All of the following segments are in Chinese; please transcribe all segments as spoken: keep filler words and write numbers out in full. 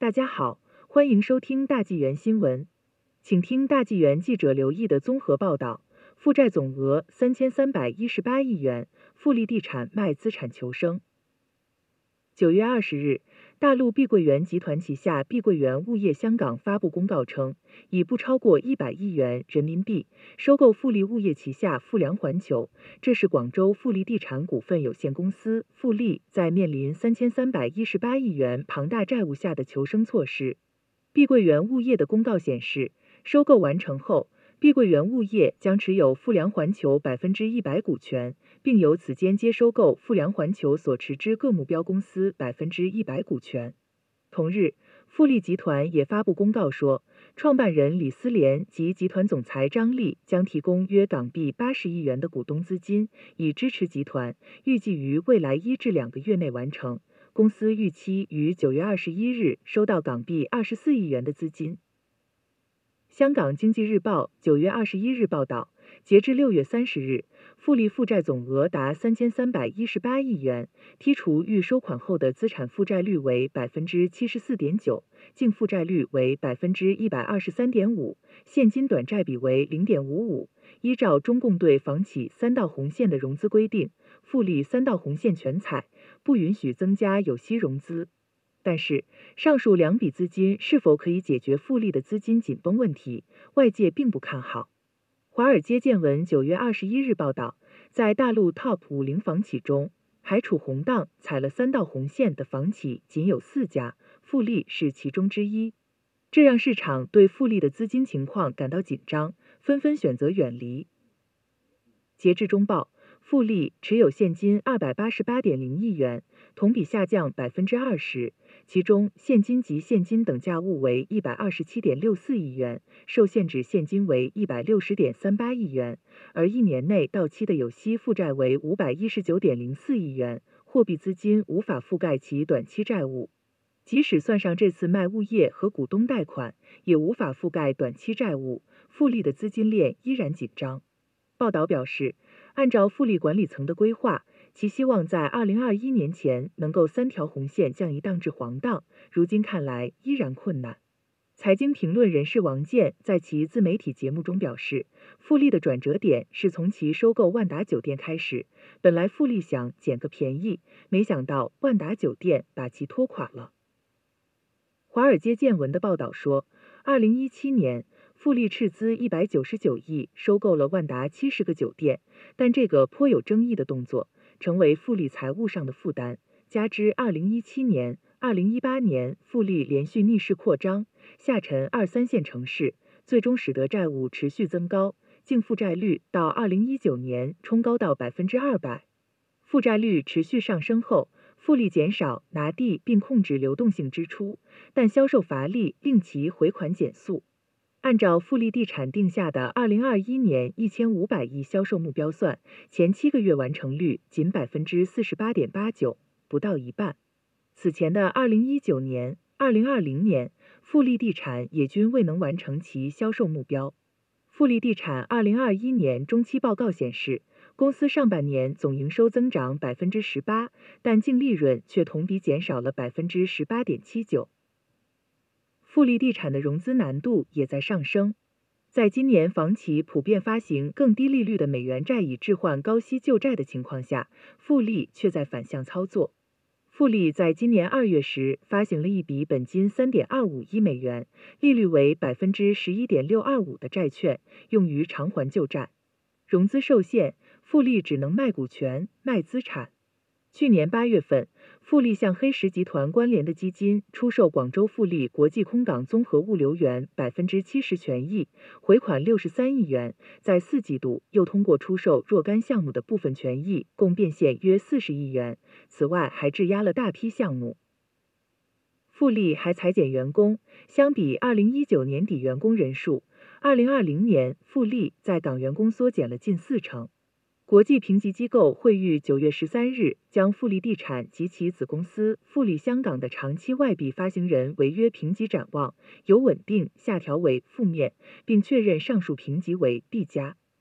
大家好，欢迎收听大纪元新闻，请听大纪元记者刘毅的综合报道。负债总额三千三百一十八亿元，富力地产卖资产求生。九月二十日，大陆碧桂园集团旗下碧桂园物业香港发布公告称，以不超过一百亿元人民币收购富力物业旗下富良环球，这是广州富力地产股份有限公司富力在面临三千三百一十八亿元庞大债务下的求生措施。碧桂园物业的公告显示，收购完成后，碧桂园物业将持有富良环球百分之一百股权，并由此间接收购富良环球所持之各目标公司百分之一百股权。同日，富力集团也发布公告说，创办人李思廉及集团总裁张力将提供约港币八十亿元的股东资金，以支持集团，预计于未来一至两个月内完成。公司预期于九月二十一日收到港币二十四亿元的资金。香港经济日报九月二十一日报道，截至六月三十日，富力负债总额达三千三百一十八亿元，剔除预收款后的资产负债率为百分之七十四点九，净负债率为百分之一百二十三点五，现金短债比为零点五五。依照中共对房企三道红线的融资规定，富力三道红线全采，不允许增加有息融资。但是，上述两笔资金是否可以解决富力的资金紧绷问题，外界并不看好。华尔街见闻九月二十一日报道，在大陆 Top 五十房企中，还处红档踩了三道红线的房企仅有四家，富力是其中之一。这让市场对富力的资金情况感到紧张，纷纷选择远离。截至中报，富力持有现金二百八十八点零亿元，同比下降百分之二十，其中现金及现金等价物为一百二十七点六四亿元，受限制现金为一百六十点三八亿元，而一年内到期的有息负债为五百一十九点零四亿元，货币资金无法覆盖其短期债务。即使算上这次卖物业和股东贷款，也无法覆盖短期债务，富力的资金链依然紧张。报道表示，按照富力管理层的规划，其希望在二零二一年前能够三条红线降一档至黄档，如今看来依然困难。财经评论人士王健在其自媒体节目中表示，富力的转折点是从其收购万达酒店开始，本来富力想捡个便宜，没想到万达酒店把其拖垮了。华尔街见闻的报道说，二零一七年富力斥资一百九十九亿收购了万达七十个酒店，但这个颇有争议的动作成为富力财务上的负担，加之二零一七年、二零一八年富力连续逆势扩张，下沉二三线城市，最终使得债务持续增高，净负债率到二零一九年冲高到百分之二百。负债率持续上升后，富力减少拿地并控制流动性支出，但销售乏力令其回款减速。按照富力地产定下的二零二一年一千五百亿销售目标算，前七个月完成率仅百分之四十八点八九，不到一半。此前的二零一九年、二零二零年，富力地产也均未能完成其销售目标。富力地产二零二一年中期报告显示，公司上半年总营收增长百分之十八，但净利润却同比减少了百分之十八点七九。富力地产的融资难度也在上升，在今年房企普遍发行更低利率的美元债以置换高息旧债的情况下，富力却在反向操作。富力在今年二月时发行了一笔本金三点二五亿美元，利率为百分之十一点六二五的债券，用于偿还旧债。融资受限，富力只能卖股权、卖资产。去年八月份，富力向黑石集团关联的基金出售广州富力国际空港综合物流园百分之七十权益，回款六十三亿元。在四季度又通过出售若干项目的部分权益，共变现约四十亿元。此外，还质押了大批项目。富力还裁减员工，相比二零一九年底员工人数，二零二零年富力在港员工缩减了近四成。国际评级机构惠誉九月十三日将富力地产及其子公司富力香港的长期外币发行人违约评级展望由稳定下调为负面，并确认上述评级为 B 加。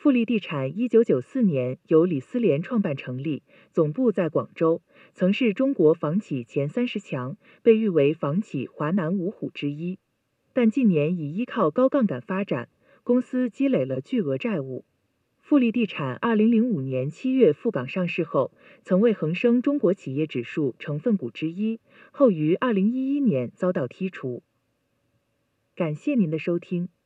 富力地产一九九四年由李思廉创办成立，总部在广州，曾是中国房企前三十强，被誉为房企华南五虎之一。但近年以依靠高杠杆发展，公司积累了巨额债务。富力地产二零零五年七月赴港上市后，曾为恒生中国企业指数成分股之一，后于二零一一年遭到剔除。感谢您的收听。